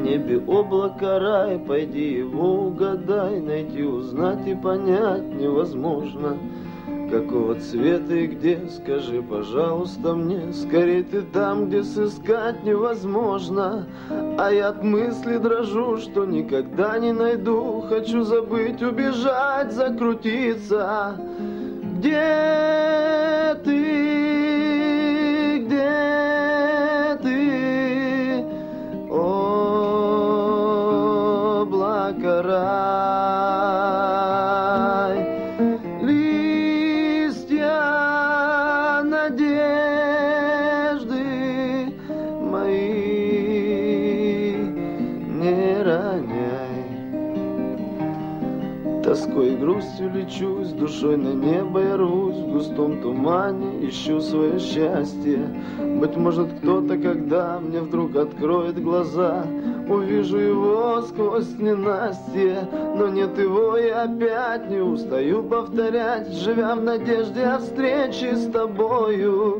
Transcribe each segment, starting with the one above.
небе облако рай, пойди его угадай, найти, узнать и понять невозможно. Какого цвета и где, скажи, пожалуйста, мне. Скорей ты там, где сыскать невозможно. А я от мысли дрожу, что никогда не найду. Хочу забыть, убежать, закрутиться. Где ты, где ты, облако рай? Листья надежды мои не роняй. Тоской и грустью лечу, с душой на небо я рвусь, в густом тумане ищу свое счастье. Быть может, кто-то, когда мне вдруг откроет глаза, увижу его сквозь ненастье. Но нет его, и опять не устаю повторять, живя в надежде о встрече с тобою.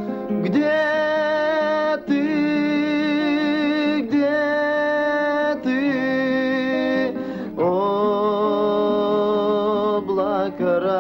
Где ты, где ты, облако рай?